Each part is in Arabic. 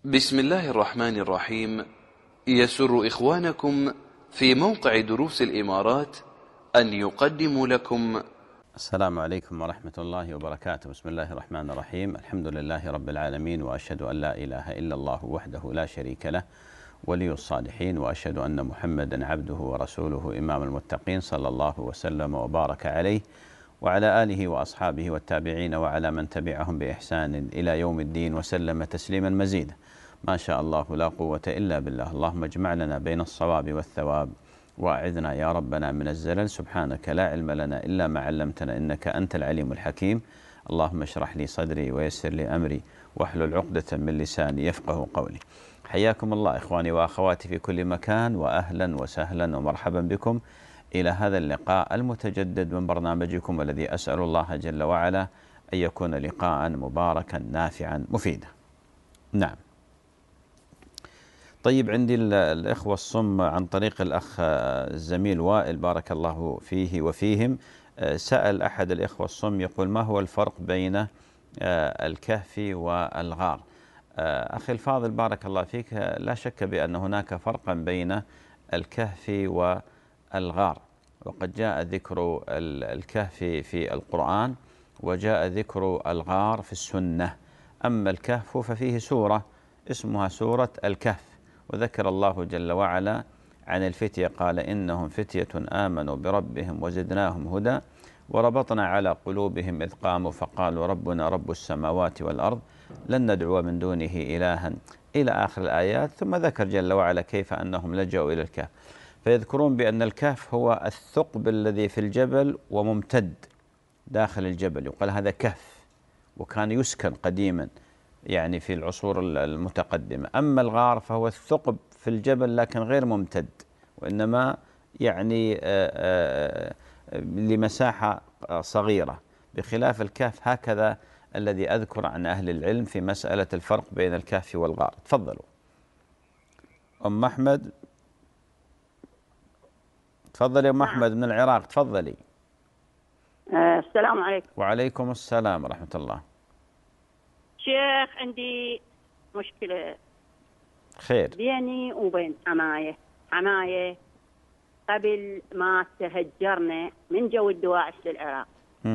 بسم الله الرحمن الرحيم. يسر إخوانكم في موقع دروس الإمارات أن يقدموا لكم. السلام عليكم ورحمة الله وبركاته. بسم الله الرحمن الرحيم. الحمد لله رب العالمين، وأشهد أن لا إله إلا الله وحده لا شريك له ولي الصالحين، وأشهد أن محمدا عبده ورسوله إمام المتقين، صلى الله وسلم وبارك عليه وعلى آله وأصحابه والتابعين وعلى من تبعهم بإحسان إلى يوم الدين، وسلم تسليما مزيدا. ما شاء الله لا قوة إلا بالله. اللهم اجمع لنا بين الصواب والثواب، وأعذنا يا ربنا من الزلل. سبحانك لا علم لنا إلا ما علمتنا، إنك أنت العليم الحكيم. اللهم اشرح لي صدري ويسر لي أمري واحلل عقدة من لساني يفقه قولي. حياكم الله إخواني وأخواتي في كل مكان، وأهلا وسهلا ومرحبا بكم إلى هذا اللقاء المتجدد من برنامجكم، الذي أسأل الله جل وعلا أن يكون لقاء مباركا نافعا مفيدا. نعم. طيب، عندي الإخوة الصم عن طريق الأخ الزميل وائل بارك الله فيه وفيهم. سأل أحد الإخوة الصم يقول: ما هو الفرق بين الكهف والغار؟ أخي الفاضل بارك الله فيك، لا شك بأن هناك فرقا بين الكهف والغار، وقد جاء ذكر الكهف في القرآن، وجاء ذكر الغار في السنة. أما الكهف ففيه سورة اسمها سورة الكهف، وذكر الله جل وعلا عن الفتية قال: إنهم فتية آمنوا بربهم وزدناهم هدى وربطنا على قلوبهم إذ قاموا فقالوا ربنا رب السماوات والأرض لن ندعو من دونه إلها، إلى آخر الآيات. ثم ذكر جل وعلا كيف أنهم لجأوا إلى الكهف، فيذكرون بأن الكهف هو الثقب الذي في الجبل وممتد داخل الجبل، يقال هذا كهف، وكان يسكن قديما يعني في العصور المتقدمة. أما الغار فهو الثقب في الجبل لكن غير ممتد، وإنما يعني لمساحة صغيرة، بخلاف الكهف. هكذا الذي أذكر عن أهل العلم في مسألة الفرق بين الكهف والغار. تفضلوا أم أحمد. تفضلي أم أحمد من العراق، تفضلي. السلام عليكم. وعليكم السلام ورحمة الله. شيخ، عندي مشكلة خير. بيني وبين حماية قبل ما تهجرنا من جو الدواعش للعراق.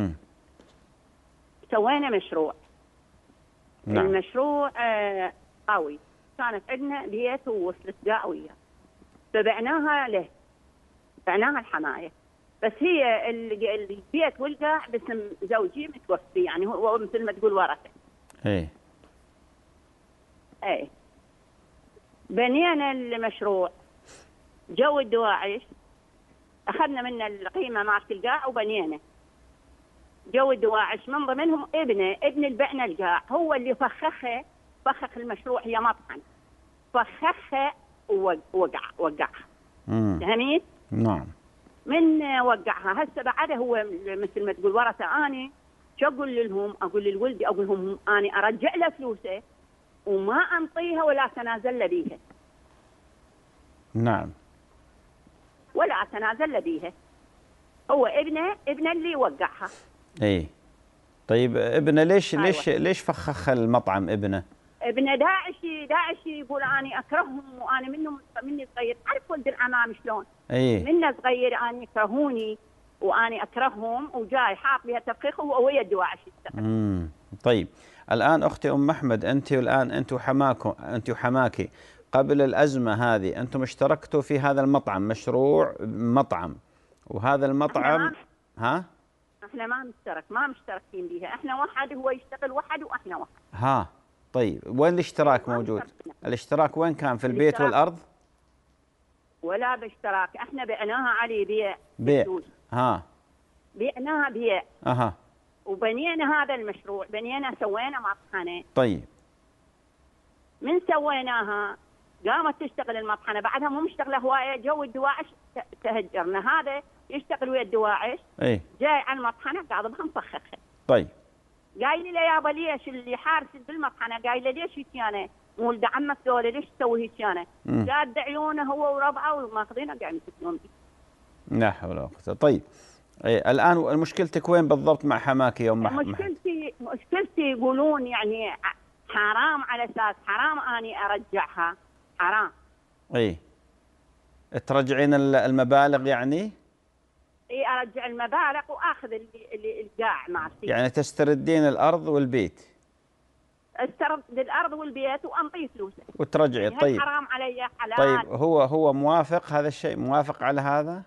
سوينا مشروع. نعم. المشروع قوي، كانت عندنا بيت ووصلت قاوية، فبعناها له، بعناها الحماية. بس هي البيت والقاع باسم زوجي متوفي، يعني هو مثل ما تقول ورثة. ايه بنينا المشروع. جو الدواعش اخذنا منه القيمه مالت القاع وبنينا. جو الدواعش من ضمنهم ابن البعنا القاع، هو اللي فخخ المشروع، هي مطحن فخخها ووقعها. فهمت؟ نعم. من وقعها هسه بعده هو مثل ما تقول ورثه. اني شو اقول لهم؟ اقول لولدي، اقول لهم اني ارجع له فلوسه وما انطيها ولا اتنازل بيها. نعم. ولا اتنازل بيها. هو ابنه اللي وقعها. ايه. طيب ابنه ليش فخخ المطعم؟ ابنه داعشي يقول اني اكرههم، وانا مني صغير، تعرف ولد العمام شلون؟ ايه. منه صغير اني يكرهوني واني اكرههم، وجاي حاط بها تفخيخ وهو ويا الدواعش يشتغل. طيب الان اختي ام احمد، انت وحماكي قبل الازمه هذه انتم اشتركتوا في هذا المطعم، مشروع مطعم، وهذا المطعم احنا ما مشتركين بها. احنا واحد، هو يشتغل واحد واحنا واحد. طيب وين الاشتراك موجود؟ الاشتراك وين كان؟ في البيت والارض؟ ولا باشتراك، احنا بعناها علي بيع. بعناها بيع. وبنينا هذا المشروع، سوينا مطحنه. طيب. من سويناها قامت تشتغل المطحنه، بعدها مو مشتغله هوايه. جو الدواعش تهجرنا، هذا يشتغل ويا الدواعش. ايه. جاي على المطحنه قاعد بها مفخخه. طيب. قايل لي يابا ليش اللي حارس بالمطحنه؟ قايل له ليش هيك انا؟ ولد عمك ذولا ليش تسوي هيك انا؟ قاعد عيونه هو وربعه وماخذينه قاعد يسكنون بي. لا حول ولا قوه. طيب الان مشكلتك وين بالضبط مع حماكي يا ام مشكلتي يقولون يعني حرام على أساس حرام أني أرجعها، حرام. اي ترجعين المبالغ يعني؟ اي ارجع المبالغ واخذ اللي القاع مالتي. يعني تستردين الارض والبيت؟ استرد الارض والبيت وانطيه فلوسه وترجعي. يعني طيب حرام علي حلال. طيب هو موافق هذا الشيء؟ موافق على هذا؟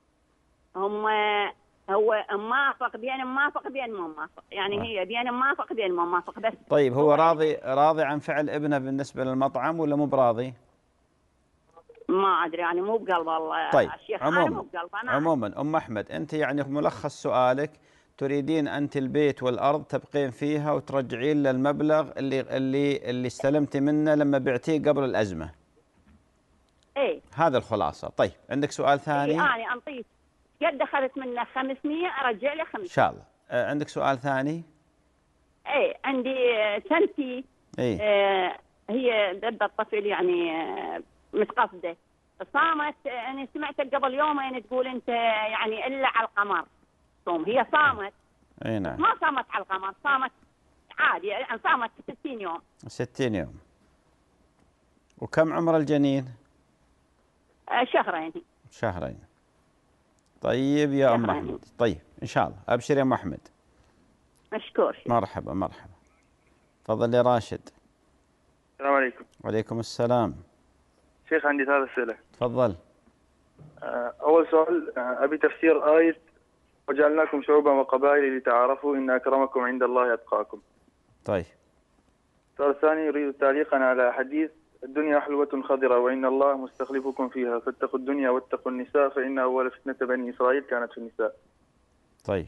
هو موافق بين موافق بين مو موافق يعني هي بين موافق بين مو موافق بس. طيب هو راضي عن فعل ابنه بالنسبة للمطعم ولا مو براضي؟ ما ادري يعني مو بقلب الله. طيب الشيخ انا مو بقلب انا. عموما ام احمد، انت يعني ملخص سؤالك تريدين انت البيت والارض تبقين فيها وترجعين للمبلغ اللي استلمتي منه لما بعتيه قبل الازمه. ايه هذا الخلاصه. طيب عندك سؤال ثاني؟ ايه انا انطيه قد دخلت منه 500 ارجع له 500 ان شاء الله. عندك سؤال ثاني؟ ايه عندي سنتي. ايه هي ذبة الطفل يعني متقصده صامت. انا سمعت قبل يومين تقول انت يعني الا على القمر صوم. هي صامت. اي نعم. ما صامت على القمر، صامت عادي يعني صامت 60 يوم. 60 يوم. وكم عمر الجنين؟ شهرين. شهرين. طيب يا ام احمد. طيب ان شاء الله. ابشر يا ام احمد. مشكور. مرحبا مرحبا. تفضل يا راشد. السلام عليكم. وعليكم السلام. شيخ عندي 3 أسئلة. تفضل. أول سؤال أبي تفسير آية وجعلناكم شعوبا وقبائل لتعارفوا إن أكرمكم عند الله أتقاكم. طيب. السؤال الثاني يريد تعليقا على حديث الدنيا حلوة خضرة وإن الله مستخلفكم فيها فاتقوا الدنيا واتقوا النساء فإن أول فتنة بني إسرائيل كانت في النساء. طيب.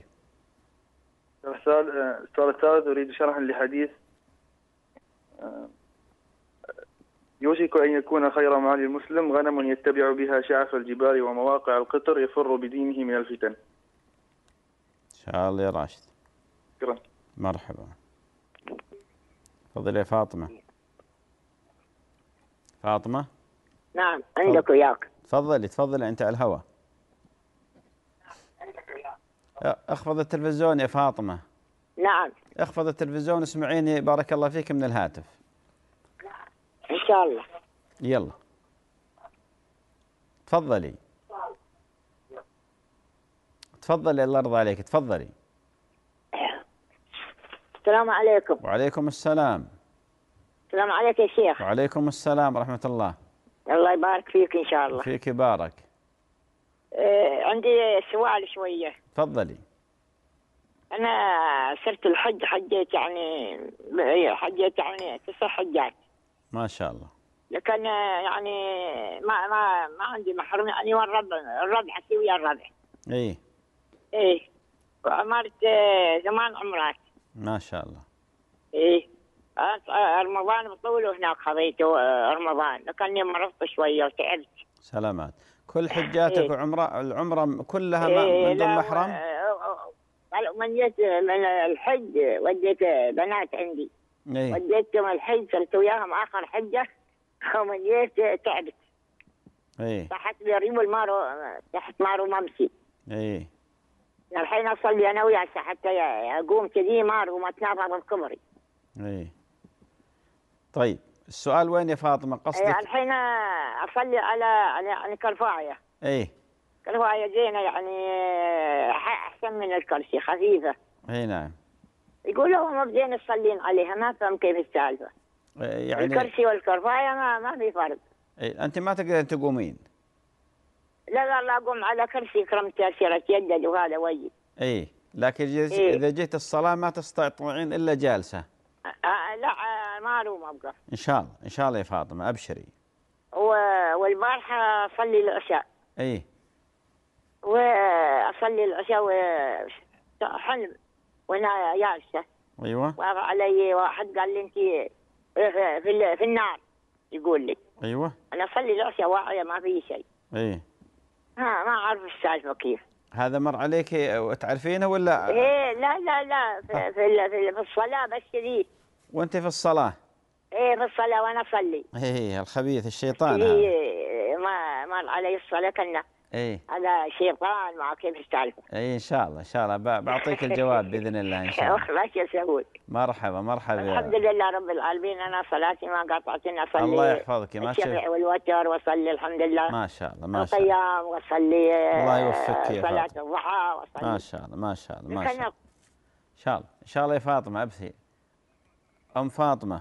السؤال الثالث أريد شرحا لحديث يوشك أن يكون خير مال المسلم غنم يتبع بها شعف الجبال ومواقع القطر يفر بدينه من الفتن. إن شاء الله يا راشد. شكرا. مرحبا. تفضل يا فاطمة. فاطمة. نعم عندك وياك. تفضلي أنت على الهواء. اخفض التلفزيون يا فاطمة. نعم. اخفض التلفزيون اسمعيني بارك الله فيك من الهاتف. إن شاء الله. يلا. تفضلي. الله يرضى عليك. تفضلي. السلام عليكم. وعليكم السلام. السلام عليك يا شيخ. وعليكم السلام ورحمة الله. الله يبارك فيك إن شاء الله. فيك بارك. عندي سؤال شوية. تفضلي. أنا صرت الحج حجيت يعني 9 حجات. ما شاء الله. لكن يعني ما عندي محرم يعني الربع أسوي ويا الربع. إيه وعمرت 8 عمرات. ما شاء الله. إيه رمضان بطوله هناك خذيته رمضان لكني مرضت شوية وتعبت. سلامات. كل حجاتك العمرة كلها من دون محرم؟ من جيت من الحج وديت بنات عندي. وديتهم الحج صرت وياهم آخر حجة ومن جيت تعبت. تحت بريم المارو تحت مارو ممسي. الحين أصلي أنا وياه حتى أقوم كذي مارو وما تناظر بكبري. طيب السؤال وين يا فاطمة قصدك؟ الحين أصلي على كرفاية. كرفاية زينة يعني أحسن من الكرسي خفيفة. نعم. يقولوا ما بدينا تصلين عليها ما فهم كيف السالفة. يعني الكرسي والكرفاية ما في فرق. أنت ما تقدرين تقومين؟ لا أقوم على كرسي كرمت أسيرة يدد وهذا وجه. لكن إذا جيت الصلاة ما تستطيعين إلا جالسة. لا ما أروم أبقى. إن شاء الله يا فاطمة أبشري. والبارحة أصلي العشاء. وأصلي العشاء وحلم وأنا جالسة. أيوة. وقع علي واحد قال لي أنت في النار يقول لي. أيوة. أنا أصلي العشاء واعية ما في شيء. ما أعرف السالفة كيف. هذا مر عليك وتعرفينه ولا؟ لا في الصلاة بس كذي. وأنت في الصلاة؟ في الصلاة وأنا أصلي. الخبيث الشيطان هذا. ما مر علي الصلاة كنا هذا شيطان مع كيف السالفة. إن شاء الله إن شاء الله بعطيك الجواب بإذن الله إن شاء الله. خلاص يا سعود. مرحبا مرحبا. الحمد لله رب العالمين. أنا صلاتي ما قاطعتني، أصلي الله يحفظك. ما الشفع والوتر وأصلي الحمد لله. ما شاء الله ما شاء الله. القيام وأصلي الله يوفقك يا صلاة فاطمة. الضحى وأصلي. ما شاء الله ما شاء الله ما شاء الله. إن شاء الله إن شاء الله يا فاطمة. أبثي أم فاطمة.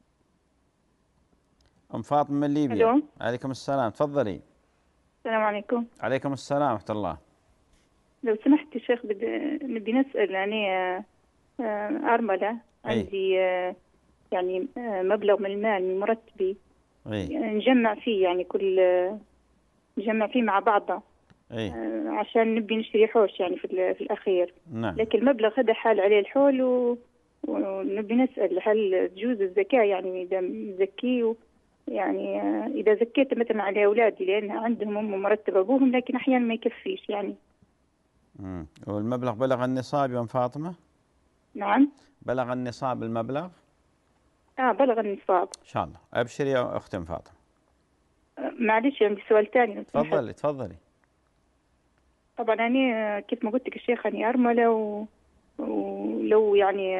أم فاطمة من ليبيا. الو. عليكم السلام تفضلي. السلام عليكم. عليكم السلام ورحمة الله. لو سمحت يا شيخ بدي نسأل يعني أرملة عندي يعني مبلغ من المال من مرتبي نجمع فيه يعني نجمع فيه مع بعضنا عشان نبي نشتري حوش يعني في الأخير. نعم. لكن المبلغ هذا حال عليه الحول ونبي نسأل هل تجوز الزكاة يعني إذا نزكيه يعني إذا زكيت مثلا على أولادي لأن عندهم هم مرتب أبوهم لكن أحيانا ما يكفيش يعني. والمبلغ بلغ النصاب يا أم فاطمة؟ نعم. بلغ النصاب المبلغ؟ بلغ النصاب. إن شاء الله. أبشري يا أخت أم فاطمة. معلش عندي سؤال ثاني. تفضلي تفضلي. طبعا أنا كيف ما قلت لك الشيخ أني أرملة ولو يعني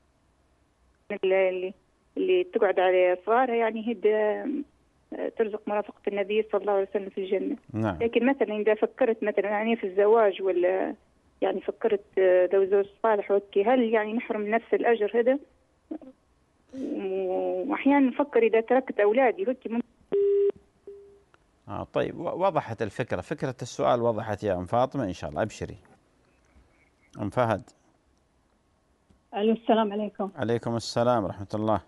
اللي تقعد على صغارها يعني هي ترزق مرافقة النبي صلى الله عليه وسلم في الجنة. نعم. لكن مثلا إذا فكرت مثلا يعني في الزواج ولا يعني فكرت لو زوج صالح وكي هل يعني نحرم نفس الأجر هذا؟ وأحيانا نفكر إذا تركت أولادي هيك ممكن. طيب وضحت الفكرة. فكرة السؤال وضحت يا أم فاطمة إن شاء الله. أبشري. أم فهد. ألو السلام عليكم. عليكم السلام ورحمة الله.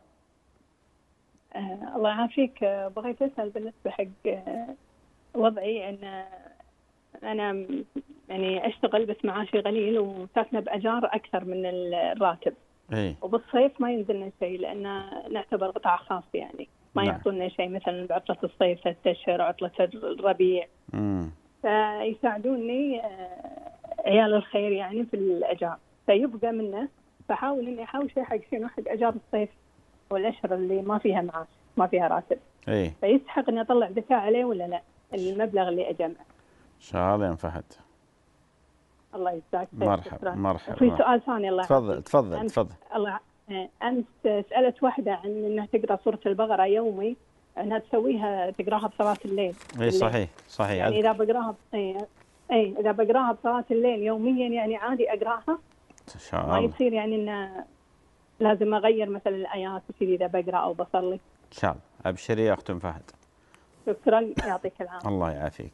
الله يعافيك. بغيت أسأل بالنسبة حق وضعي أن أنا يعني أشتغل بس معاشي قليل وساكنة بأجار أكثر من الراتب. وبالصيف ما ينزلنا شيء لأن نعتبر قطاع خاص يعني ما يعطونا شيء مثلا بعطلة الصيف 6 أشهر عطلة الربيع. فيساعدوني عيال الخير يعني في الأجار فيبقى منه فحاول إني أحاول شيء حق شنو حق أجار الصيف والأشهر اللي ما فيها معاش ما فيها راتب. فيستحق إني أطلع زكاة عليه ولا لا المبلغ اللي أجمع؟ إن شاء الله يا فهد. الله يجزاك خير. مرحبا مرحبا. في سؤال ثاني الله تفضل تفضل تفضل. الله أمس سألت واحدة عن إنها تقرأ سورة البقرة يومي أنها تسويها تقرأها بصلاة الليل. صحيح صحيح. يعني إذا بقرأها إذا بقرأها بصلاة الليل يوميا يعني عادي أقرأها. إن شاء الله. ما يصير يعني إنه لازم أغير مثلا الآيات وكذا إذا بقرأ أو بصلي. إن شاء الله. أبشري يا أخت فهد. شكرا يعطيك العافية. الله يعافيك.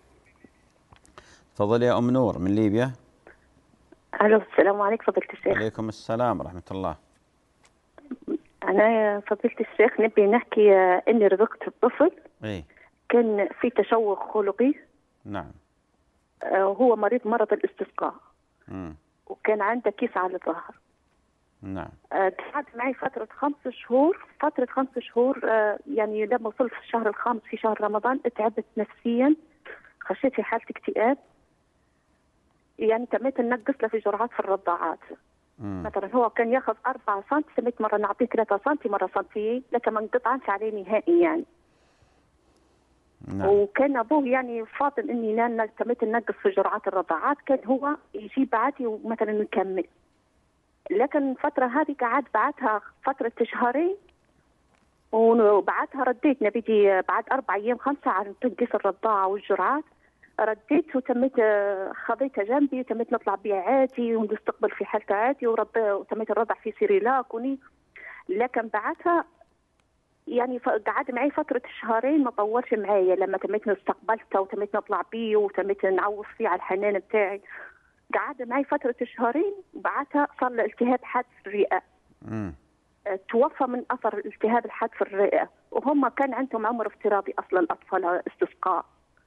تفضلي يا أم نور من ليبيا. ألو السلام عليكم فضيلة الشيخ. عليكم السلام ورحمة الله. أنا يا فضيلة الشيخ نبي نحكي إني رزقت الطفل كان في تشوه خلقي. نعم. هو مرض الاستسقاء. وكان عنده كيس على الظهر. نعم. قعد معي فترة 5 شهور يعني لما وصلت في الشهر الخامس في شهر رمضان تعبت نفسيا خشيت في حالة اكتئاب يعني تميت ننقص له في جرعات في الرضاعات. مثلا هو كان ياخذ 4 سم سميت مرة نعطيه 3 سم مرة سنتين لكن ما انقطعش عليه نهائي يعني. نعم. وكان ابوه يعني فاضل اني انا تميت ننقص في جرعات الرضاعات كان هو يجيب بعتي ومثلا نكمل. لكن الفترة هذه قعد بعدها فترة شهرين وبعدها رديت نبيتي بعد 4 أيام 5 عن تنقيص الرضاعة والجرعات رديت وتميت خذيتها جنبي وتميت نطلع بيها عادي ونستقبل في حالته عادي وتميت الرضع في سيريلاك لكن بعدها يعني قعد معي فترة شهرين ما طولش معايا لما تميت استقبلته وتميت نطلع بيه وتميت نعوض فيه على الحنان بتاعي. قعد معي فترة شهرين وبعدها صار له التهاب حاد في الرئة. توفى من أثر الالتهاب الحاد في الرئة وهم كان عندهم عمر افتراضي أصلا الأطفال استسقاء.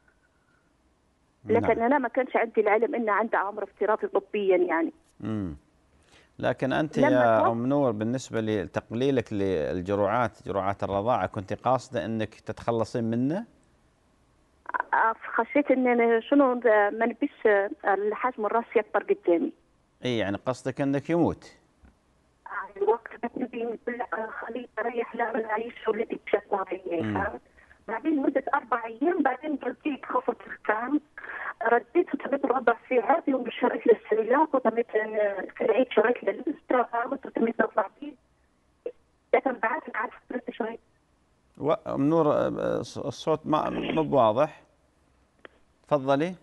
لكن أنا ما كانش عندي العلم إنه عنده عمر افتراضي طبيا يعني. لكن أنت يا أم نور بالنسبة لتقليلك جرعات الرضاعة كنت قاصدة أنك تتخلصين منه؟ خشيت ان شنو ما نبيش الحجم الراس يكبر قدامي. يعني قصدك انك يموت. الوقت نبي خليه يريح لا نعيش ولدي بشكل طبيعي. بعدين مدة 4 أيام بعدين رديت خفت الفم وشريت له السلولات وتميت في العيد شريت له الستار وتميت نطلع فيه. لكن بعد حضرتك شوي. أم نور الصوت مو بواضح. تفضلي.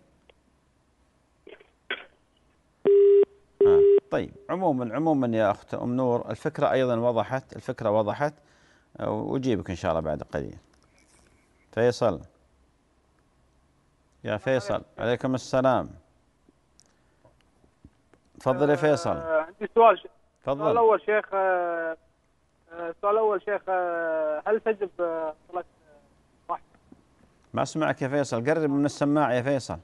طيب عموما يا أخت أم نور الفكرة أيضا وضحت وأجيبك إن شاء الله بعد قليل. فيصل، يا فيصل عليكم السلام. تفضل يا فيصل. عندي سؤال. تفضل. السؤال الأول شيخ، هل تجب صلاة واحد؟ ما أسمعك يا فيصل، قرب من السماعة يا فيصل.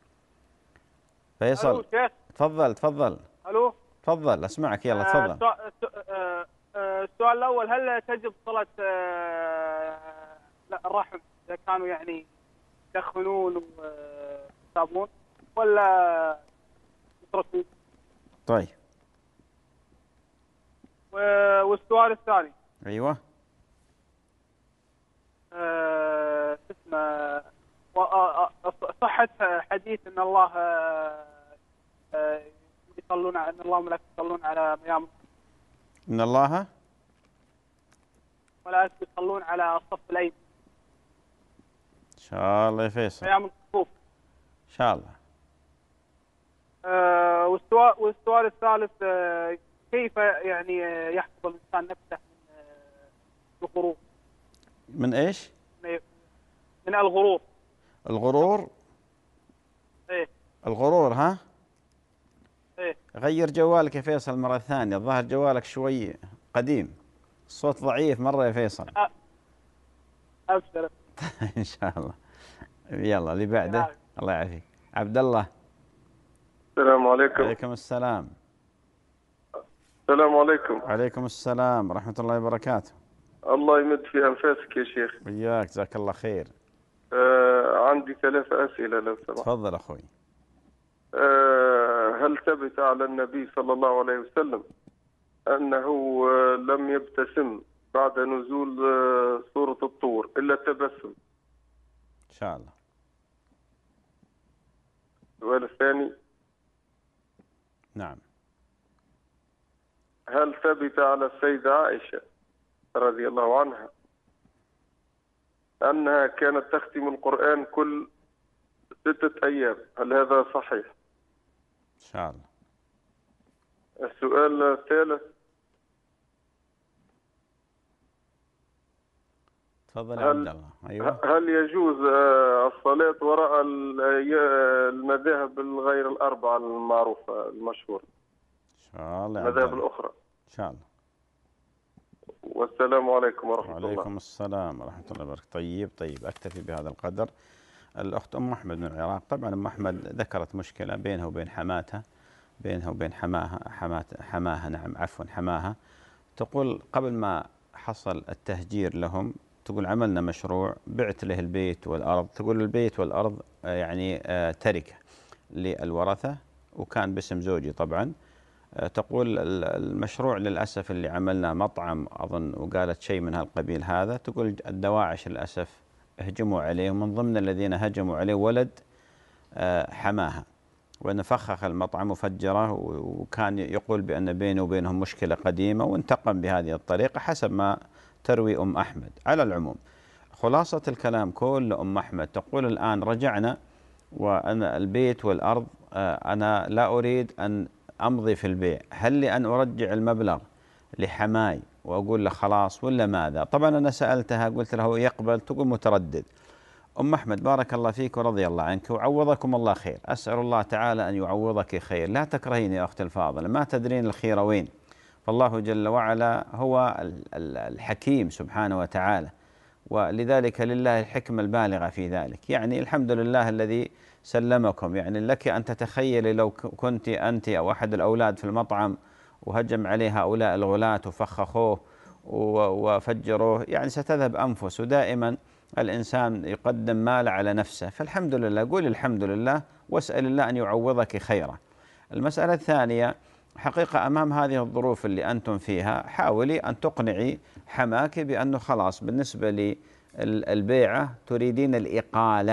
ألو شيخ. تفضل. ألو. تفضل أسمعك، يلا تفضل. السؤال الأول، هل تجب صلاة الرحم إذا كانوا يعني يدخنون ويصابون ولا يتركون؟ طيب. والسؤال الثاني. أيوه. اسمه صحة حديث أن الله يصلون، أن الله وملائكته يصلون على ميامن. إن الله وملائكته يصلون على الصف الأيمن. إن شاء الله يا فيصل. ميامن الصفوف. إن شاء الله. والسؤال الثالث، كيف يعني يحفظ الإنسان نفسه من الغرور؟ من إيش؟ من الغرور. الغرور؟ إيه. الغرور ها؟ إيه. غير جوالك يا فيصل مرة ثانية، الظاهر جوالك شوي قديم، الصوت ضعيف مرة يا فيصل. أبشر. إن شاء الله. يلا اللي بعده. الله يعافيك. عبد الله. السلام عليكم. وعليكم السلام. السلام عليكم. وعليكم السلام ورحمة الله وبركاته. الله يمد في أنفاسك يا شيخ. وياك، جزاك الله خير. عندي 3 أسئلة لو سمحت. تفضل أخوي. هل ثبت على النبي صلى الله عليه وسلم أنه لم يبتسم بعد نزول سورة الطور إلا التبسم؟ إن شاء الله. السؤال الثاني. نعم. هل ثبت على السيدة عائشة رضي الله عنها أنها كانت تختم القرآن كل 6 أيام؟ هل هذا صحيح؟ إن شاء الله. السؤال الثالث. تفضل يا عبد الله. أيوه. هل يجوز الصلاة وراء المذاهب الغير الأربعة المعروفة المشهورة؟ إن شاء الله. المذاهب الأخرى. إن شاء الله. والسلام عليكم ورحمة الله. وعليكم السلام ورحمة الله وبركاته. طيب أكتفي بهذا القدر. الأخت أم أحمد من العراق، طبعا أم أحمد ذكرت مشكلة بينها وبين حماتها، حماها. تقول قبل ما حصل التهجير لهم، تقول عملنا مشروع، بعت له البيت والأرض. تقول البيت والأرض يعني تركة للورثة، وكان باسم زوجي طبعا. تقول المشروع للأسف اللي عملنا مطعم أظن، وقالت شيء من هالقبيل هذا. تقول الدواعش للأسف هجموا عليه، ومن ضمن الذين هجموا عليه ولد حماها، وأن فخخ المطعم وفجره، وكان يقول بأن بينه وبينهم مشكلة قديمة، وانتقم بهذه الطريقة حسب ما تروي أم أحمد. على العموم خلاصة الكلام كل أم أحمد تقول الآن رجعنا، وأنا البيت والأرض أنا لا أريد أن أمضي في البيع. هل لي أن أرجع المبلغ لحماي وأقول له خلاص ولا ماذا؟ طبعا أنا سألتها قلت له يقبل، تقول متردد. أم أحمد بارك الله فيك ورضي الله عنك وعوضكم الله خير، أسأل الله تعالى أن يعوضك خير. لا تكرهين يا أختي الفاضلة، ما تدرين الخير وين، فالله جل وعلا هو الحكيم سبحانه وتعالى، ولذلك لله الحكمة البالغة في ذلك. يعني الحمد لله الذي سلمكم. يعني لك أن تتخيلي لو كنت أنت أو أحد الأولاد في المطعم وهجم عليه هؤلاء الغلاة وفخخوه وفجروه، يعني ستذهب أنفس. ودائما الإنسان يقدم مال على نفسه، فالحمد لله، قول الحمد لله واسأل الله أن يعوضك خيرا. المسألة الثانية، حقيقة أمام هذه الظروف اللي أنتم فيها، حاولي أن تقنعي حماك بأنه خلاص بالنسبة للبيعة تريدين الإقالة،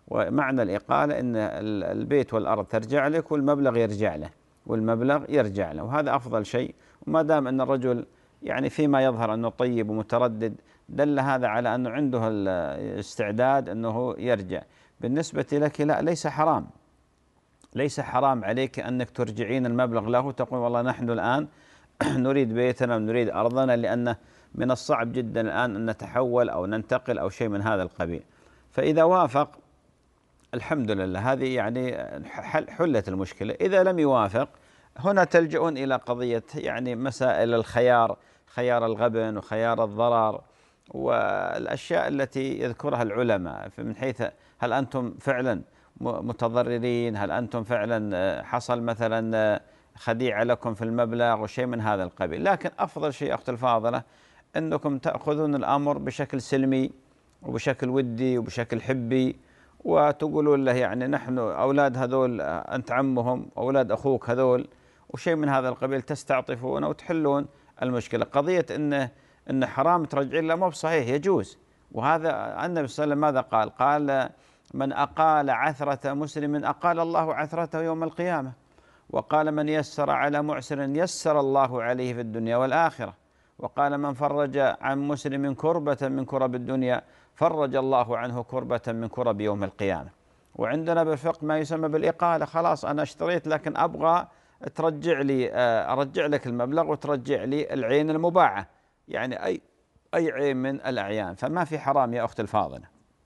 ومعنى الإقالة أن البيت والأرض ترجع لك والمبلغ يرجع له، وهذا أفضل شيء. وما دام أن الرجل يعني فيما يظهر أنه طيب ومتردد، دل هذا على أنه عنده الاستعداد أنه يرجع. بالنسبة لك لا، ليس حرام عليك أنك ترجعين المبلغ له وتقول والله نحن الآن نريد بيتنا ونريد أرضنا، لأنه من الصعب جدا الآن أن نتحول أو ننتقل أو شيء من هذا القبيل. فإذا وافق الحمد لله، هذه يعني حلت المشكلة. إذا لم يوافق هنا تلجؤون إلى قضية يعني مسائل الخيار، خيار الغبن وخيار الضرر والأشياء التي يذكرها العلماء، من حيث هل أنتم فعلا متضررين، هل أنتم فعلا حصل مثلا خديعة لكم في المبلغ وشيء من هذا القبيل. لكن أفضل شيء أختي الفاضلة أنكم تأخذون الأمر بشكل سلمي وبشكل ودي وبشكل حبي، وتقولون له يعني نحن أولاد هذول أنت عمهم، أولاد أخوك هذول، وشيء من هذا القبيل، تستعطفون وتحلون المشكلة. قضية إن حرام ترجعين له مو بصحيح، يجوز. وهذا النبي صلى الله عليه وسلم ماذا قال؟ من أقال عثرة مسلم أقال الله عثرته يوم القيامة. وقال من يسر على معسر يسر الله عليه في الدنيا والآخرة. وقال من فرج عن مسلم كربة من كرب الدنيا فرج الله عنه كربة من كرب يوم القيامة. وعندنا بالفقه ما يسمى بالإقالة، خلاص أنا اشتريت لكن أبغى ترجع لي، أرجع لك المبلغ وترجع لي العين المباعة، يعني أي عين من الأعيان، فما في حرام يا أخت الفاضلة.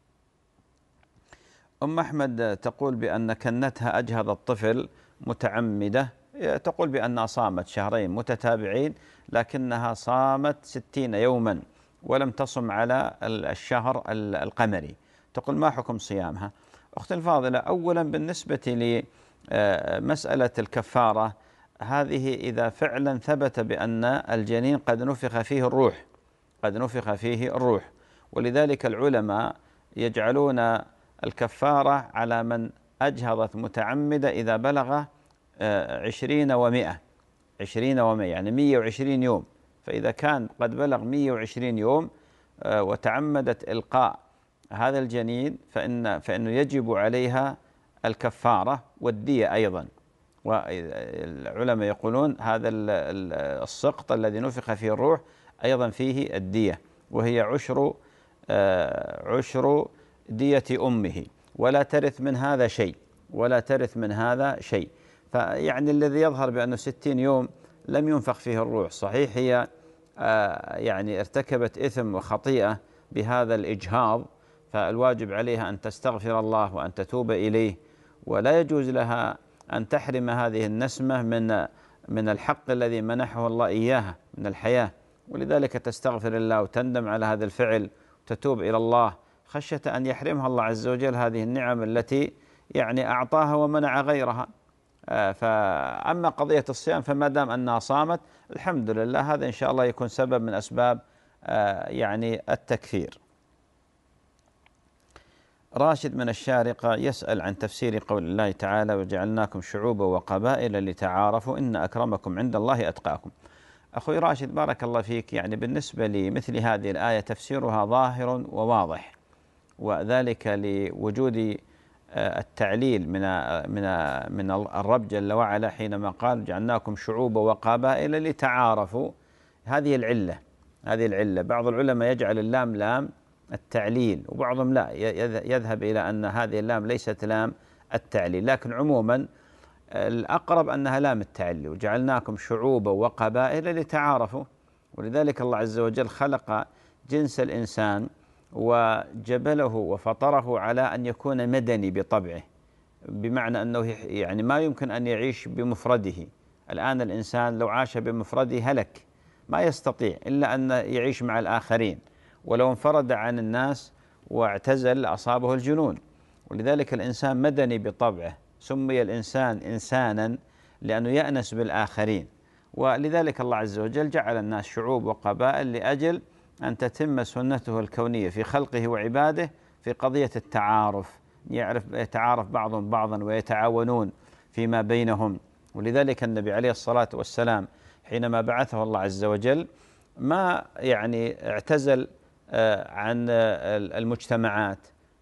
أم أحمد تقول بأن كنتها أجهض الطفل متعمدة، تقول بأنها صامت شهرين متتابعين لكنها صامت 60 يوما ولم تصم على الشهر القمري. تقول ما حكم صيامها؟ أخت الفاضلة، أولا بالنسبة لمسألة الكفارة هذه إذا فعلا ثبت بأن الجنين قد نفخ فيه الروح، ولذلك العلماء يجعلون الكفارة على من أجهضت متعمدة إذا بلغ 20 و100 يعني 120 يوم. فإذا كان قد بلغ 120 يوم وتعمدت إلقاء هذا الجنين فإنه يجب عليها الكفارة والدية أيضا. والعلماء يقولون هذا السقط الذي نفخ فيه الروح أيضا فيه الدية، وهي عشر دية أمه، ولا ترث من هذا شيء. فيعني الذي يظهر بأنه 60 يوم لم ينفخ فيه الروح، صحيح هي يعني ارتكبت إثم وخطيئة بهذا الإجهاض، فالواجب عليها أن تستغفر الله وأن تتوب إليه، ولا يجوز لها أن تحرم هذه النسمة من الحق الذي منحه الله إياها من الحياة. ولذلك تستغفر الله وتندم على هذا الفعل وتتوب إلى الله خشية أن يحرمها الله عز وجل هذه النعم التي يعني أعطاها ومنع غيرها. فأما قضية الصيام فما دام أنها صامت الحمد لله، هذا إن شاء الله يكون سبب من أسباب يعني التكفير. راشد من الشارقة يسأل عن تفسير قول الله تعالى وجعلناكم شعوبا وقبائل لتعارفوا إن أكرمكم عند الله أتقاكم. أخوي راشد بارك الله فيك، يعني بالنسبة لمثل هذه الآية تفسيرها ظاهر وواضح، وذلك لوجود التعليل من الرب جل وعلا حينما قال جعلناكم شعوبا وقبائل لتعارفوا. هذه العلة. بعض العلماء يجعل اللام لام التعليل، وبعضهم لا يذهب إلى أن هذه اللام ليست لام التعليل، لكن عموما الأقرب أنها لام التعليل. وجعلناكم شعوبا وقبائل لتعارفوا، ولذلك الله عز وجل خلق جنس الإنسان وجبله وفطره على أن يكون مدني بطبعه، بمعنى أنه يعني ما يمكن أن يعيش بمفرده. الآن الإنسان لو عاش بمفرده هلك، ما يستطيع إلا أن يعيش مع الآخرين، ولو انفرد عن الناس واعتزل أصابه الجنون. ولذلك الإنسان مدني بطبعه، سمي الإنسان إنسانا لأنه يأنس بالآخرين. ولذلك الله عز وجل جعل الناس شعوب وقبائل لأجل أن تتم سنته الكونية في خلقه وعباده في قضية التعارف، يتعارف بعضهم بعضا ويتعاونون فيما بينهم. ولذلك النبي عليه الصلاة والسلام حينما بعثه الله عز وجل ما يعني اعتزل عن المجتمعات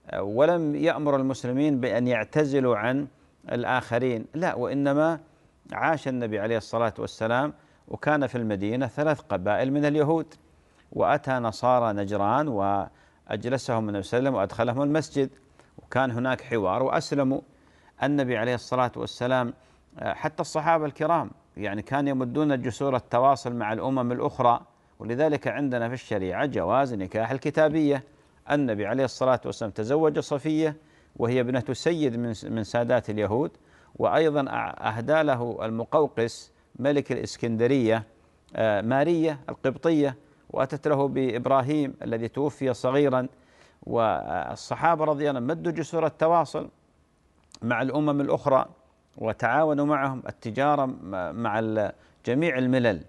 ولم يأمر المسلمين بأن يعتزلوا عن الآخرين، لا، وإنما عاش النبي عليه الصلاة والسلام وكان في المدينة 3 قبائل من اليهود، وأتى نصارى نجران وأجلسهم النبي صلى الله عليه وسلم وأدخلهم المسجد، وكان هناك حوار وأسلموا. النبي عليه الصلاة والسلام حتى الصحابة الكرام يعني كانوا يمدون جسور التواصل مع الأمم الأخرى، ولذلك عندنا في الشريعة جواز نكاح الكتابية. النبي عليه الصلاة والسلام تزوج صفية وهي ابنة سيد من سادات اليهود، وأيضا أهدى له المقوقس ملك الإسكندرية مارية القبطية، وأتت له بإبراهيم الذي توفي صغيرا. والصحابة رضي الله عنهم مدوا جسور التواصل مع الأمم الأخرى وتعاونوا معهم التجارة مع جميع الملل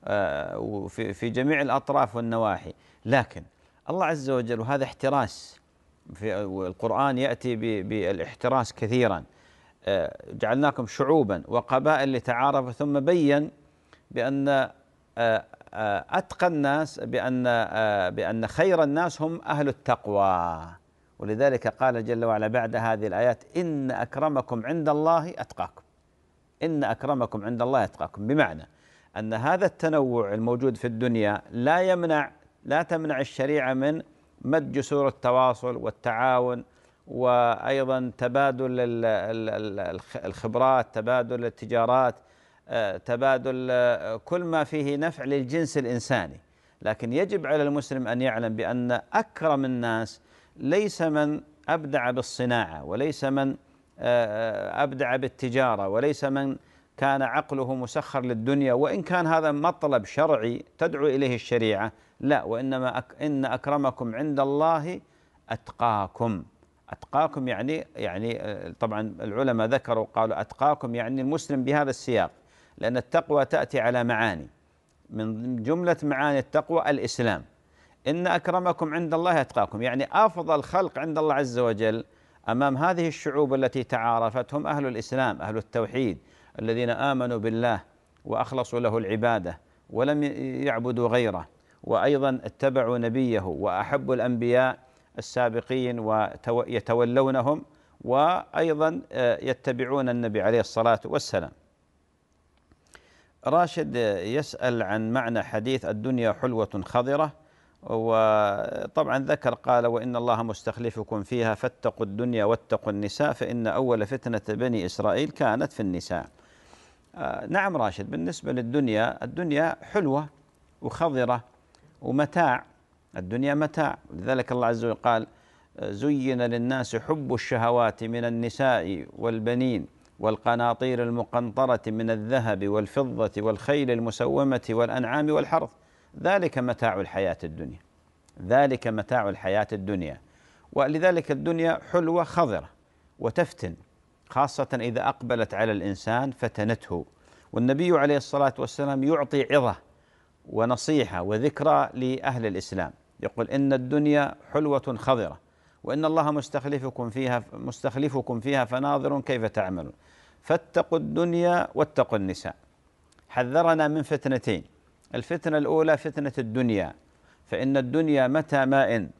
وفي جميع الأطراف والنواحي. لكن الله عز وجل، وهذا احتراس والقرآن يأتي بالاحتراس كثيرا، جعلناكم شعوبا وقبائل لتعارفوا، ثم بين بأن أتقى الناس بأن خير الناس هم أهل التقوى. ولذلك قال جل وعلا بعد هذه الآيات: إن أكرمكم عند الله أتقاكم. إن أكرمكم عند الله أتقاكم، بمعنى أن هذا التنوع الموجود في الدنيا لا تمنع الشريعة من مد جسور التواصل والتعاون، وأيضا تبادل الخبرات، تبادل التجارات، تبادل كل ما فيه نفع للجنس الإنساني. لكن يجب على المسلم أن يعلم بأن أكرم الناس ليس من أبدع بالصناعة، وليس من أبدع بالتجارة، وليس من كان عقله مسخر للدنيا، وإن كان هذا مطلب شرعي تدعو إليه الشريعة، لا، وإنما إن أكرمكم عند الله أتقاكم. أتقاكم يعني طبعا العلماء ذكروا قالوا أتقاكم يعني المسلم بهذا السياق، لأن التقوى تأتي على معاني، من جملة معاني التقوى الإسلام. إن أكرمكم عند الله أتقاكم، يعني أفضل خلق عند الله عز وجل أمام هذه الشعوب التي تعارفت هم أهل الإسلام، أهل التوحيد، الذين آمنوا بالله وأخلصوا له العبادة ولم يعبدوا غيره، وأيضا اتبعوا نبيه وأحبوا الأنبياء السابقين ويتولونهم، وأيضا يتبعون النبي عليه الصلاة والسلام. راشد يسأل عن معنى حديث الدنيا حلوة خضرة، وطبعا ذكر قال: وإن الله مستخلفكم فيها فاتقوا الدنيا واتقوا النساء فإن أول فتنة بني إسرائيل كانت في النساء. نعم راشد، بالنسبة للدنيا، الدنيا حلوة وخضرة ومتاع، الدنيا متاع. لذلك الله عز وجل قال: زين للناس حب الشهوات من النساء والبنين والقناطير المقنطرة من الذهب والفضة والخيل المسومة والأنعام والحرث، ذلك متاع الحياة الدنيا، ذلك متاع الحياة الدنيا. ولذلك الدنيا حلوة خضرة وتفتن، خاصة إذا أقبلت على الإنسان فتنته. والنبي عليه الصلاة والسلام يعطي عظة ونصيحة وذكرى لأهل الإسلام، يقول: إن الدنيا حلوة خضرة وإن الله مستخلفكم فيها فناظر كيف تعملون فاتقوا الدنيا واتقوا النساء. حذرنا من فتنتين: الفتنة الأولى فتنة الدنيا، فإن الدنيا متى ما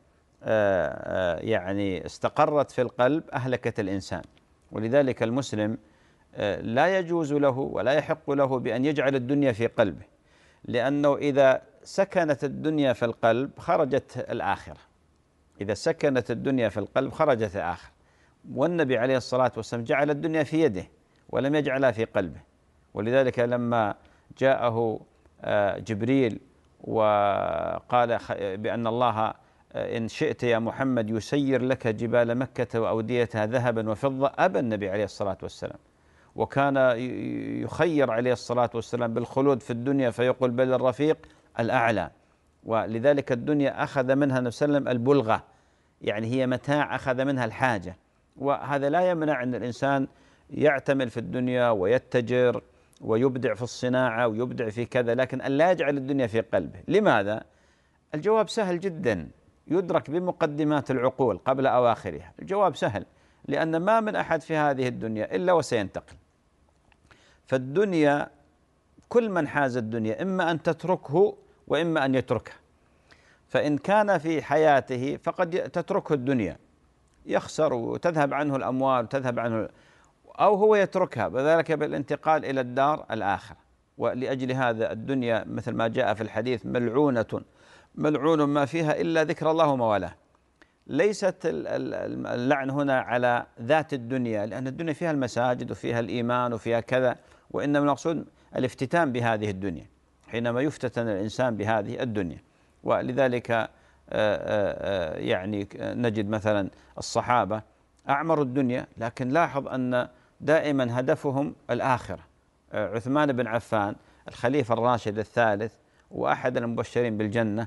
يعني استقرت في القلب أهلكت الإنسان. ولذلك المسلم لا يجوز له ولا يحق له بأن يجعل الدنيا في قلبه، لأنه إذا سكنت الدنيا في القلب خرجت الآخرة، إذا سكنت الدنيا في القلب خرجت الآخرة. والنبي عليه الصلاة والسلام جعل الدنيا في يده ولم يجعلها في قلبه. ولذلك لما جاءه جبريل وقال بأن الله إن شئت يا محمد يسير لك جبال مكة وأوديتها ذهبا وفضة، أبى النبي عليه الصلاة والسلام، وكان يخير عليه الصلاة والسلام بالخلود في الدنيا فيقول: بل الرفيق الأعلى. ولذلك الدنيا أخذ منها النبي صلى الله عليه وسلم البلغة، يعني هي متاع أخذ منها الحاجة. وهذا لا يمنع أن الإنسان يعتمل في الدنيا ويتجر ويبدع في الصناعة ويبدع في كذا، لكن أن لا يجعل الدنيا في قلبه. لماذا؟ الجواب سهل جدا، يدرك بمقدمات العقول قبل أواخرها. الجواب سهل، لأن ما من أحد في هذه الدنيا إلا وسينتقل. فالدنيا كل من حاز الدنيا إما أن تتركه وإما أن يتركها. فإن كان في حياته فقد تتركه الدنيا، يخسر وتذهب عنه الأموال وتذهب عنه، أو هو يتركها بذلك بالانتقال إلى الدار الآخرة. ولأجل هذا الدنيا مثل ما جاء في الحديث ملعونة ملعون ما فيها إلا ذكر الله وما والاه. ليست اللعن هنا على ذات الدنيا، لأن الدنيا فيها المساجد وفيها الإيمان وفيها كذا، وإنما المقصود الافتتان بهذه الدنيا حينما يفتتن الإنسان بهذه الدنيا. ولذلك يعني نجد مثلا الصحابة أعمروا الدنيا، لكن لاحظ أن دائما هدفهم الآخرة. عثمان بن عفان الخليفة الراشد الثالث وأحد المبشرين بالجنة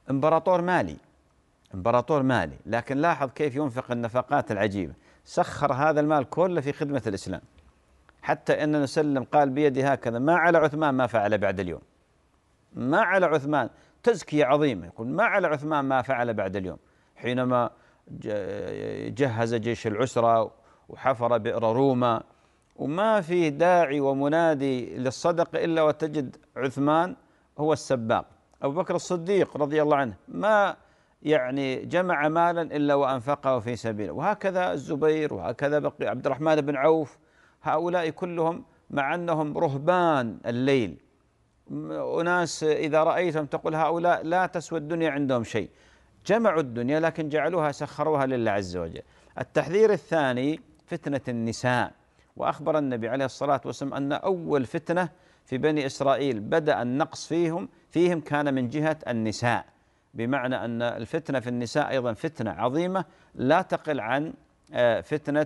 إمبراطور مالي، لكن لاحظ كيف ينفق النفقات العجيبة، سخر هذا المال كله في خدمة الإسلام، حتى أن نسلم قال بيدي هكذا ما على عثمان ما فعل بعد اليوم، ما على عثمان، تزكية عظيمة، يقول ما على عثمان ما فعل بعد اليوم. حينما جهز جيش العسرة وحفر بئر روما، وما في داعي ومنادي للصدقة إلا وتجد عثمان هو السباق. أبو بكر الصديق رضي الله عنه ما يعني جمع مالا إلا وأنفقه في سبيله، وهكذا الزبير، وهكذا بقي عبد الرحمن بن عوف، هؤلاء كلهم مع أنهم رهبان الليل، أناس إذا رأيتهم تقول هؤلاء لا تسوى الدنيا عندهم شيء، جمعوا الدنيا لكن جعلوها سخروها لله عز وجل. التحذير الثاني فتنة النساء، وأخبر النبي عليه الصلاة والسلام أن أول فتنة في بني إسرائيل بدأ النقص فيهم كان من جهة النساء، بمعنى أن الفتنة في النساء أيضا فتنة عظيمة لا تقل عن فتنة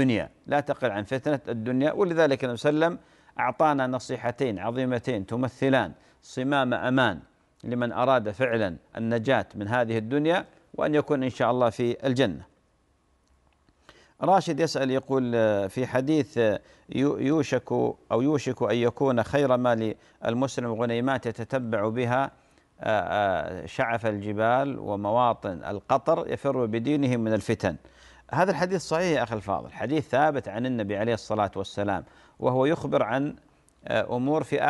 الدنيا. ولذلك النبي صلى الله عليه وسلم أعطانا نصيحتين عظيمتين تمثلان صمام أمان لمن أراد فعلا النجاة من هذه الدنيا وأن يكون إن شاء الله في الجنة. راشد يسأل يقول في حديث يوشك أن يكون خير ما للمسلم غنيمات يتتبع بها شعف الجبال ومواطن القطر يفر بدينه من الفتن. هذا الحديث صحيح يا أخي الفاضل، حديث ثابت عن النبي عليه الصلاة والسلام، وهو يخبر عن أمور في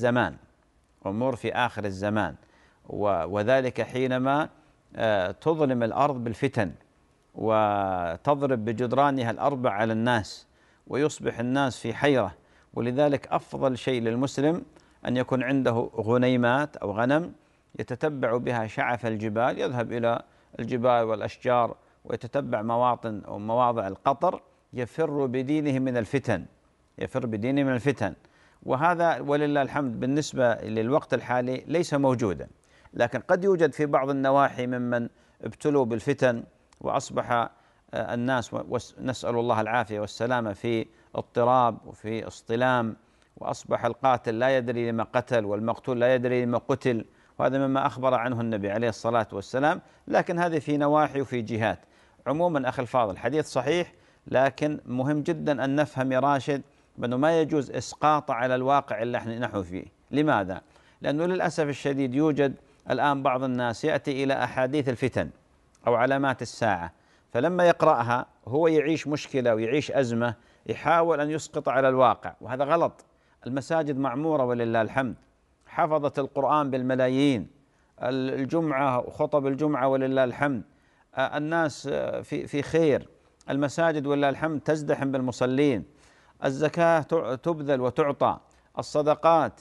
آخر الزمان، وذلك حينما تظلم الأرض بالفتن وتضرب بجدرانها الأربع على الناس ويصبح الناس في حيرة. ولذلك أفضل شيء للمسلم أن يكون عنده غنيمات أو غنم يتتبع بها شعف الجبال، يذهب إلى الجبال والأشجار ويتتبع مواطن أو مواضع القطر، يفر بدينه من الفتن. وهذا ولله الحمد بالنسبة للوقت الحالي ليس موجودا، لكن قد يوجد في بعض النواحي ممن ابتلوا بالفتن وأصبح الناس نسأل الله العافية والسلامة في اضطراب وفي اصطلام، وأصبح القاتل لا يدري لما قتل والمقتول لا يدري لما قتل، وهذا مما أخبر عنه النبي عليه الصلاة والسلام. لكن هذه في نواحي وفي جهات. عموما أخي الفاضل حديث صحيح، لكن مهم جدا أن نفهم يا راشد بأنه ما يجوز إسقاطه على الواقع اللي نحن فيه. لماذا؟ لأنه للأسف الشديد يوجد الآن بعض الناس يأتي إلى أحاديث الفتن أو علامات الساعة، فلما يقرأها هو يعيش مشكلة ويعيش أزمة، يحاول أن يسقط على الواقع، وهذا غلط. المساجد معمورة ولله الحمد، حفظت القرآن بالملايين، الجمعة وخطب الجمعة ولله الحمد، الناس في خير، المساجد ولله الحمد تزدحم بالمصلين، الزكاة تبذل وتعطى، الصدقات،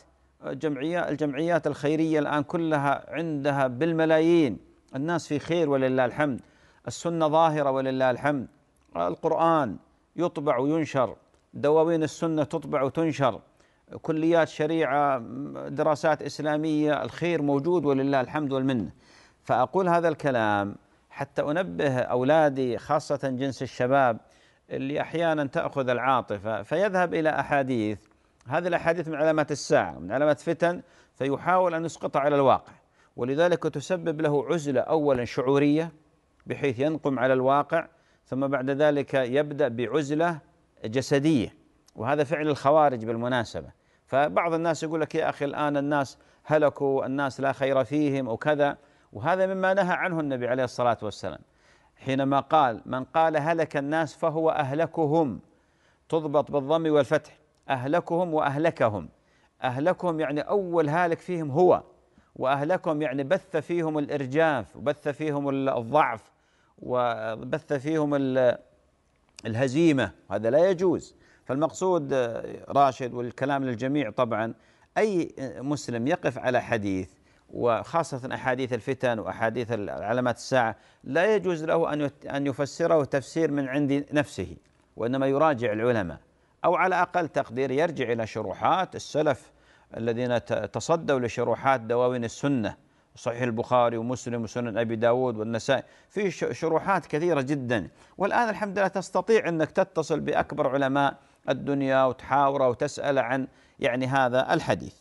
الجمعيات الخيرية الآن كلها عندها بالملايين، الناس في خير ولله الحمد، السنة ظاهرة ولله الحمد، القرآن يطبع وينشر، دواوين السنة تطبع وتنشر، كليات شريعة، دراسات إسلامية، الخير موجود ولله الحمد والمنة. فأقول هذا الكلام حتى أنبه أولادي خاصة جنس الشباب اللي أحيانا تأخذ العاطفة فيذهب إلى أحاديث، هذه الأحاديث من علامات الساعة، من علامات فتن، فيحاول أن يسقطها على الواقع، ولذلك تسبب له عزلة أولا شعورية بحيث ينقم على الواقع، ثم بعد ذلك يبدأ بعزلة جسدية، وهذا فعل الخوارج بالمناسبة. فبعض الناس يقول لك يا أخي الآن الناس هلكوا، الناس لا خير فيهم وكذا، وهذا مما نهى عنه النبي عليه الصلاة والسلام حينما قال من قال هلك الناس فهو أهلكهم، تضبط بالضم والفتح، أهلكهم وأهلكهم. أهلكهم يعني أول هالك فيهم هو، وأهلكهم يعني بث فيهم الإرجاف وبث فيهم الضعف وبث فيهم الهزيمة، هذا لا يجوز. فالمقصود راشد، والكلام للجميع طبعا، أي مسلم يقف على حديث، وخاصة أحاديث الفتن وأحاديث علامات الساعة، لا يجوز له أن يفسره تفسير من عند نفسه، وإنما يراجع العلماء، أو على أقل تقدير يرجع إلى شروحات السلف الذين تصدوا لشروحات دواوين السنة، صحيح البخاري ومسلم وسنن أبي داود والنسائي، في شروحات كثيرة جدا. والآن الحمد لله تستطيع أنك تتصل بأكبر علماء الدنيا وتحاوره وتسأل عن يعني هذا الحديث.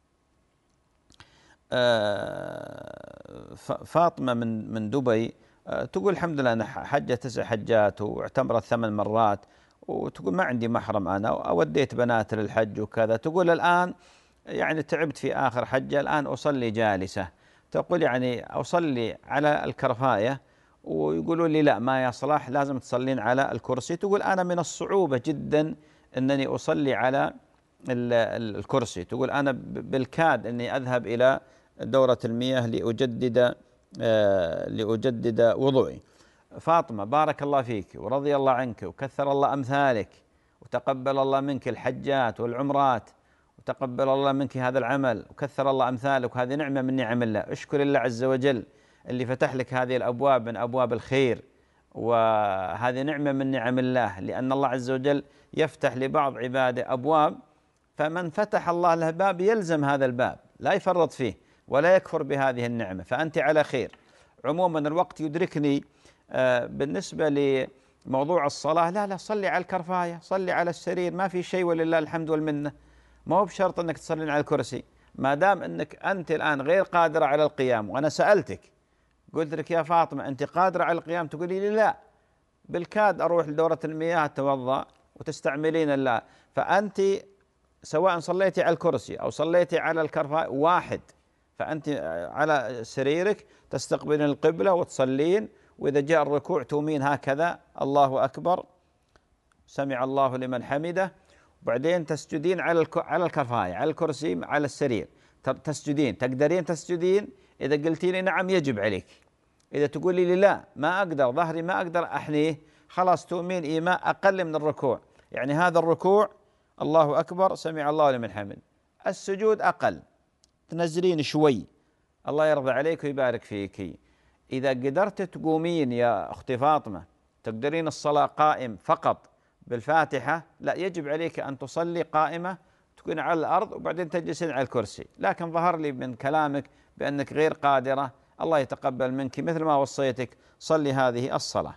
فاطمة من دبي تقول الحمد لله أنا حجة 9 حجات واعتمرت 8 مرات، وتقول ما عندي محرم أنا، وأوديت بنات للحج وكذا. تقول الآن يعني تعبت في آخر حجة، الآن أصلي جالسة. تقول يعني أصلي على الكرفاية، ويقولوا لي لا ما يصلح، لازم تصلين على الكرسي. تقول أنا من الصعوبة جدا أنني أصلي على الكرسي. تقول أنا بالكاد أني أذهب إلى دورة المياه لأجدد وضوئي. فاطمة بارك الله فيك ورضي الله عنك وكثر الله أمثالك، وتقبل الله منك الحجات والعمرات، وتقبل الله منك هذا العمل، وكثر الله أمثالك، وهذه نعمة من نعم الله. اشكر الله عز وجل اللي فتح لك هذه الأبواب من أبواب الخير، وهذه نعمة من نعم الله، لأن الله عز وجل يفتح لبعض عباده أبواب، فمن فتح الله له باب يلزم هذا الباب، لا يفرط فيه ولا يكفر بهذه النعمة، فأنت على خير. عموما الوقت يدركني. بالنسبة لموضوع الصلاة، لا صلي على الكرفاية، صلي على السرير، ما في شيء ولله الحمد والمنة. ما هو بشرط أنك تصلين على الكرسي، ما دام أنك أنت الآن غير قادرة على القيام. وأنا سألتك قلت لك يا فاطمة أنت قادرة على القيام؟ تقولي لي لا، بالكاد أروح لدورة المياه أتوضأ وتستعملين الله. فأنت سواء صليتي على الكرسي أو صليتي على الكرفاء واحد، فأنت على سريرك تستقبلين القبلة وتصلين، وإذا جاء الركوع تومين هكذا الله أكبر سمع الله لمن حمده، وبعدين تسجدين على الكرفاية، على الكرسي، على السرير تسجدين. تقدرين تسجدين؟ إذا قلتي لي نعم يجب عليك. إذا تقولي لي لا ما أقدر، ظهري ما أقدر أحنيه، خلاص تؤمين إيماء أقل من الركوع. يعني هذا الركوع الله أكبر سمع الله لمن حمد، السجود أقل، تنزلين شوي، الله يرضى عليك ويبارك فيك. إذا قدرت تقومين يا أختي فاطمة، تقدرين الصلاة قائم فقط بالفاتحة، لا يجب عليك أن تصلي قائمة، تكون على الأرض وبعدين تجلسين على الكرسي. لكن ظهر لي من كلامك بأنك غير قادرة، الله يتقبل منك، مثل ما وصيتك صلي هذه الصلاة.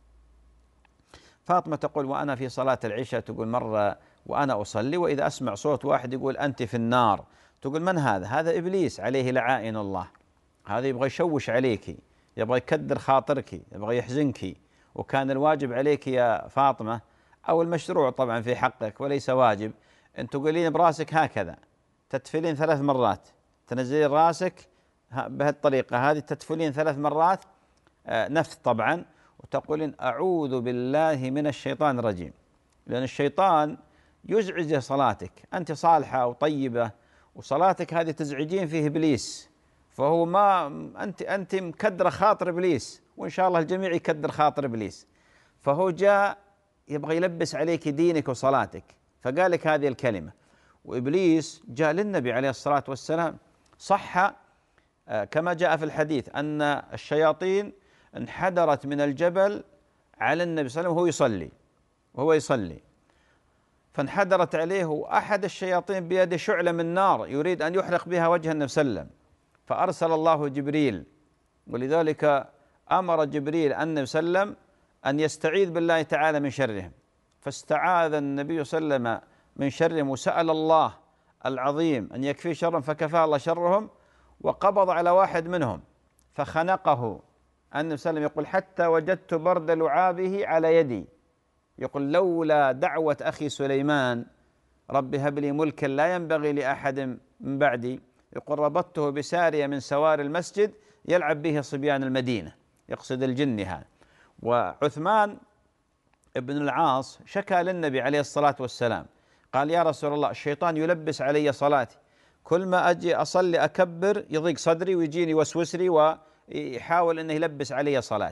فاطمة تقول وأنا في صلاة العشاء، تقول مرة وأنا أصلي وإذا أسمع صوت واحد يقول أنت في النار. تقول من هذا؟ هذا إبليس عليه لعائن الله، هذا يبغى يشوش عليك، يبغى يكدر خاطرك، يبغى يحزنك. وكان الواجب عليك يا فاطمة، أو المشروع طبعا في حقك وليس واجب، أن تقولين براسك هكذا، تتفلين 3 مرات، تنزلين راسك بهالطريقة هذه، تتفلين 3 مرات نفث طبعا، وتقولين أعوذ بالله من الشيطان الرجيم. لأن الشيطان يزعج صلاتك، أنت صالحة وطيبة وصلاتك هذه تزعجين فيه إبليس، فهو ما أنت مكدر خاطر إبليس، وإن شاء الله الجميع يكدر خاطر إبليس. فهو جاء يبغى يلبس عليك دينك وصلاتك، فقال لك هذه الكلمة. وإبليس جاء للنبي عليه الصلاة والسلام، صح كما جاء في الحديث أن الشياطين انحدرت من الجبل على النبي صلى الله عليه وسلم وهو يصلي، فانحدرت عليه، وأحد الشياطين بيده شعلة من نار يريد أن يحرق بها وجه النبي صلى الله عليه وسلم، فأرسل الله جبريل، ولذلك أمر جبريل النبي صلى الله عليه وسلم أن يستعيذ بالله تعالى من شرهم، فاستعاذ النبي صلى الله عليه وسلم من شرهم، وسأل الله العظيم أن يكفي شرهم، فكفى الله شرهم، وقبض على واحد منهم فخنقه. النبي صلى الله عليه وسلم يقول حتى وجدت برد لعابه على يدي، يقول لولا دعوة أخي سليمان رب هب لي ملكا لا ينبغي لأحد من بعدي، يقول ربطته بسارية من سوار المسجد يلعب به صبيان المدينة، يقصد الجن هذا. وعثمان ابن العاص شكى للنبي عليه الصلاة والسلام، قال يا رسول الله الشيطان يلبس علي صلاتي، كل ما أجي أصلي أكبر يضيق صدري ويجيني وسوسري ويحاول أنه يلبس علي صلاتي.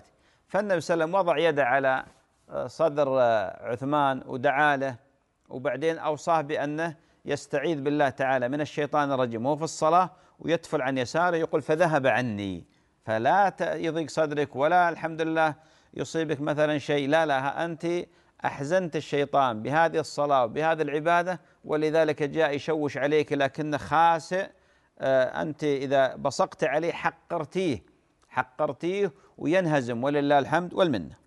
فالنبي صلى الله عليه وسلم وضع يده على صدر عثمان ودعا له، وبعدين أوصاه بأنه يستعيذ بالله تعالى من الشيطان الرجيم وهو في الصلاة، ويتفل عن يساره يقول فذهب عني، فلا يضيق صدرك ولا الحمد لله يصيبك مثلا شيء، لا أنت أحزنت الشيطان بهذه الصلاة وبهذه العبادة، ولذلك جاء يشوش عليك، لكنه خاسئ، أنت إذا بصقت عليه حقرتيه وينهزم، ولله الحمد والمنة.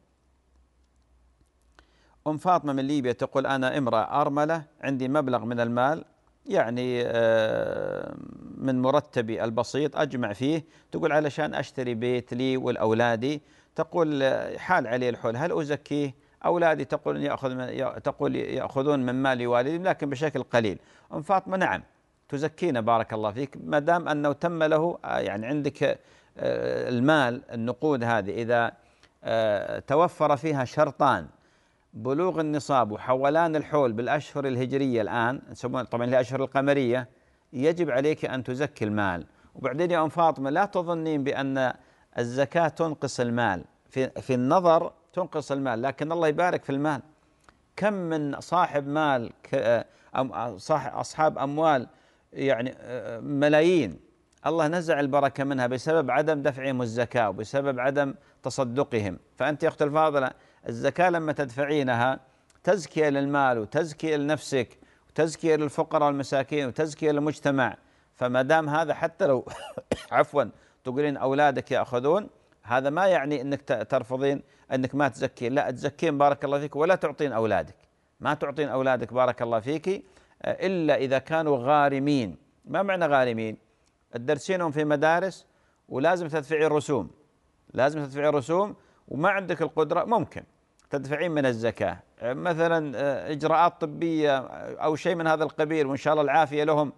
أم فاطمة من ليبيا تقول أنا امرأة أرملة عندي مبلغ من المال، يعني من مرتبي البسيط أجمع فيه، تقول علشان أشتري بيت لي والأولادي، تقول حال علي الحول، هل أزكيه؟ أولادي تقول يأخذون من مال والدي لكن بشكل قليل. أم فاطمة نعم تزكينا بارك الله فيك، ما دام أنه تم له، يعني عندك المال النقود هذه إذا توفر فيها شرطان، بلوغ النصاب وحولان الحول بالأشهر الهجرية الآن طبعا الأشهر القمرية، يجب عليك أن تزكي المال. وبعدين يا أم فاطمة لا تظنين بأن الزكاة تنقص المال، في النظر تنقص المال، لكن الله يبارك في المال. كم من صاحب مال أصحاب أموال يعني ملايين الله نزع البركة منها بسبب عدم دفعهم الزكاة وبسبب عدم تصدقهم. فأنت يا أخت الفاضلة الزكاة لما تدفعينها تزكية للمال وتزكية لنفسك وتزكية للفقراء والمساكين وتزكية للمجتمع، فما دام هذا حتى لو عفوا تقولين أولادك يأخذون، هذا ما يعني أنك ترفضين أنك ما تزكين، لا تزكين بارك الله فيك، ولا تعطين أولادك، ما تعطين أولادك بارك الله فيك إلا إذا كانوا غارمين. ما معنى غارمين؟ تدرسينهم في مدارس ولازم تدفعين رسوم، لازم تدفعين رسوم وما عندك القدرة، ممكن تدفعين من الزكاة مثلا إجراءات طبية أو شيء من هذا القبيل وإن شاء الله العافية لهم،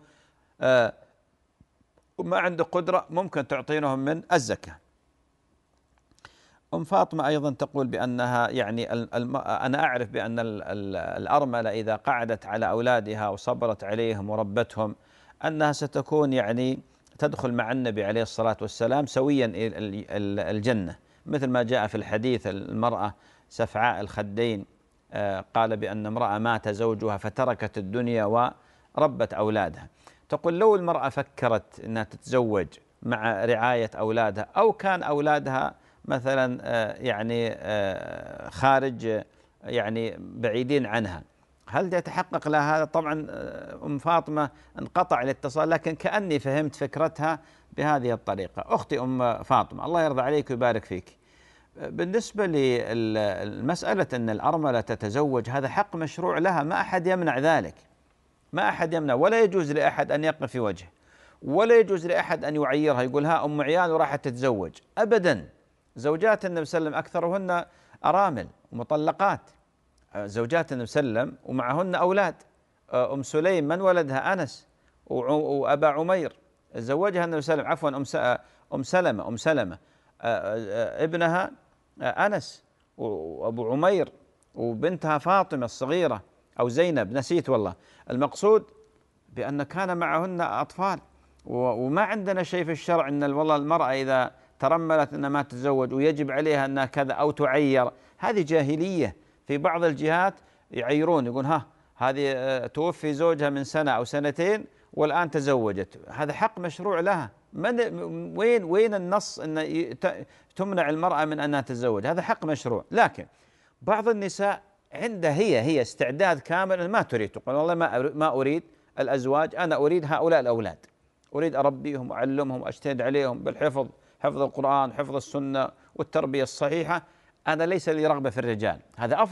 وما عندك قدرة ممكن تعطينهم من الزكاة. أم فاطمة أيضا تقول بأنها يعني أنا أعرف بأن الأرملة إذا قعدت على أولادها وصبرت عليهم وربتهم أنها ستكون يعني تدخل مع النبي عليه الصلاة والسلام سويا الجنة، مثل ما جاء في الحديث المرأة سفعاء الخدين قال بأن امرأة مات زوجها فتركت الدنيا وربت أولادها. تقول لو المرأة فكرت أنها تتزوج مع رعاية أولادها أو كان أولادها مثلا يعني خارج يعني بعيدين عنها، هل يتحقق لها هذا؟ طبعا أم فاطمة انقطع الاتصال، لكن كأني فهمت فكرتها بهذه الطريقة. أختي أم فاطمة الله يرضى عليك ويبارك فيك، بالنسبة للمسألة أن الأرملة تتزوج هذا حق مشروع لها، ما أحد يمنع ذلك، ما أحد يمنع، ولا يجوز لأحد أن يقف في وجهه، ولا يجوز لأحد أن يعيرها يقول ها أم عيال وراحت تتزوج أبدا. زوجات النبي صلى الله عليه وسلم أكثرهن أرامل ومطلقات، زوجات النبي صلى الله عليه وسلم ومعهن أولاد. أم سليم من ولدها؟ أنس وأبا عمير زوجها النبي صلى الله عليه وسلم، عفوا أم سلمة ابنها أنس وأبو عمير وبنتها فاطمة الصغيرة أو زينب نسيت والله. المقصود بأن كان معهن أطفال، وما عندنا شيء في الشرع أن والله المرأة إذا ترملت أنها ما تتزوج ويجب عليها أنها كذا أو تعير، هذه جاهلية. في بعض الجهات يعيرون يقول ها هذه توفي زوجها من سنة أو سنتين والآن تزوجت، هذا حق مشروع لها. وين النص أن تمنع المرأة من أنها تتزوج؟ هذا حق مشروع. لكن بعض النساء عندها هي استعداد كامل ما تريد، تقول والله ما أريد الأزواج، أنا أريد هؤلاء الأولاد، أريد أربيهم وأعلمهم وأجتهد عليهم بالحفظ، حفظ القرآن، حفظ السنة والتربية الصحيحة، أنا ليس لي رغبة في الرجال. هذا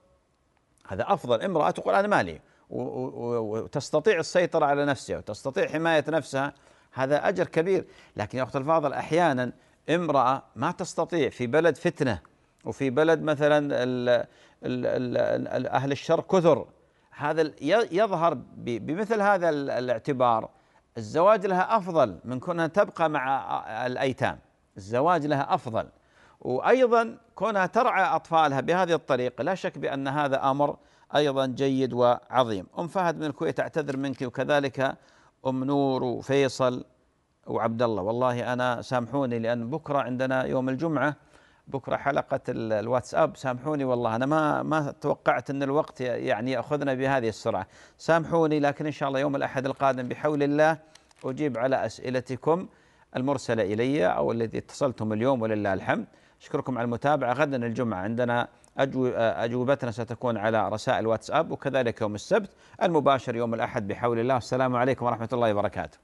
أفضل امرأة تقول أنا مالي وتستطيع السيطرة على نفسها وتستطيع حماية نفسها، هذا أجر كبير. لكن يا أخت الفاضل أحيانا امرأة ما تستطيع في بلد فتنة وفي بلد مثلا أهل الشر كثر، هذا يظهر بمثل هذا الاعتبار الزواج لها أفضل من كونها تبقى مع الأيتام، الزواج لها أفضل. وأيضا كونها ترعى أطفالها بهذه الطريقة لا شك بأن هذا أمر أيضا جيد وعظيم. أم فهد من الكويت أعتذر منك، وكذلك أم نور وفيصل وعبد الله. والله أنا سامحوني لأن بكرة عندنا يوم الجمعة بكرة حلقة الواتساب. سامحوني والله أنا ما توقعت أن الوقت يعني يأخذنا بهذه السرعة، سامحوني، لكن إن شاء الله يوم الأحد القادم بحول الله أجيب على أسئلتكم المرسلة إلي أو الذي اتصلتم اليوم ولله الحمد. أشكركم على المتابعة. غدا الجمعة عندنا أجوبتنا ستكون على رسائل واتساب، وكذلك يوم السبت المباشر يوم الأحد بحول الله. السلام عليكم ورحمة الله وبركاته.